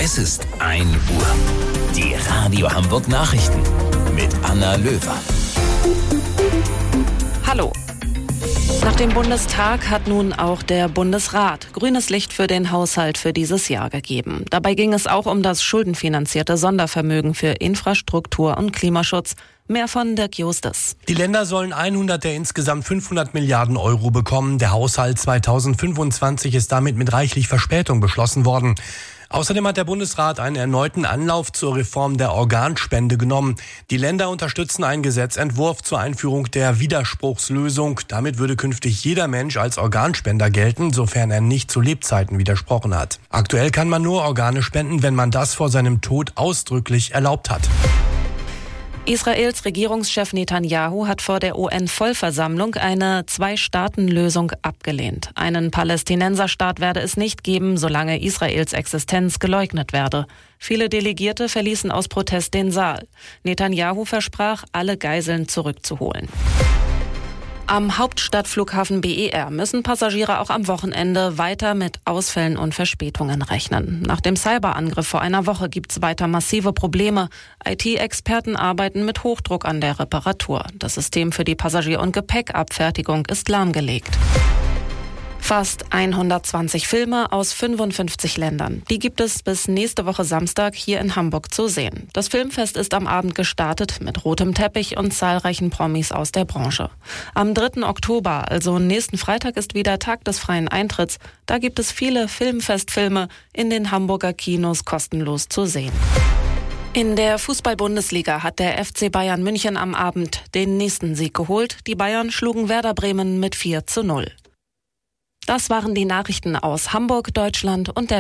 Es ist 1 Uhr. Die Radio Hamburg Nachrichten mit Anna Löwer. Hallo. Nach dem Bundestag hat nun auch der Bundesrat grünes Licht für den Haushalt für dieses Jahr gegeben. Dabei ging es auch um das schuldenfinanzierte Sondervermögen für Infrastruktur und Klimaschutz. Mehr von Dirk Justus. Die Länder sollen 100 der insgesamt 500 Milliarden Euro bekommen. Der Haushalt 2025 ist damit mit reichlich Verspätung beschlossen worden. Außerdem hat der Bundesrat einen erneuten Anlauf zur Reform der Organspende genommen. Die Länder unterstützen einen Gesetzentwurf zur Einführung der Widerspruchslösung. Damit würde künftig jeder Mensch als Organspender gelten, sofern er nicht zu Lebzeiten widersprochen hat. Aktuell kann man nur Organe spenden, wenn man das vor seinem Tod ausdrücklich erlaubt hat. Israels Regierungschef Netanyahu hat vor der UN-Vollversammlung eine Zwei-Staaten-Lösung abgelehnt. Einen Palästinenserstaat werde es nicht geben, solange Israels Existenz geleugnet werde. Viele Delegierte verließen aus Protest den Saal. Netanyahu versprach, alle Geiseln zurückzuholen. Am Hauptstadtflughafen BER müssen Passagiere auch am Wochenende weiter mit Ausfällen und Verspätungen rechnen. Nach dem Cyberangriff vor einer Woche gibt es weiter massive Probleme. IT-Experten arbeiten mit Hochdruck an der Reparatur. Das System für die Passagier- und Gepäckabfertigung ist lahmgelegt. Fast 120 Filme aus 55 Ländern. Die gibt es bis nächste Woche Samstag hier in Hamburg zu sehen. Das Filmfest ist am Abend gestartet mit rotem Teppich und zahlreichen Promis aus der Branche. Am 3. Oktober, also nächsten Freitag, ist wieder Tag des freien Eintritts. Da gibt es viele Filmfestfilme in den Hamburger Kinos kostenlos zu sehen. In der Fußball-Bundesliga hat der FC Bayern München am Abend den nächsten Sieg geholt. Die Bayern schlugen Werder Bremen mit 4:0. Das waren die Nachrichten aus Hamburg, Deutschland und der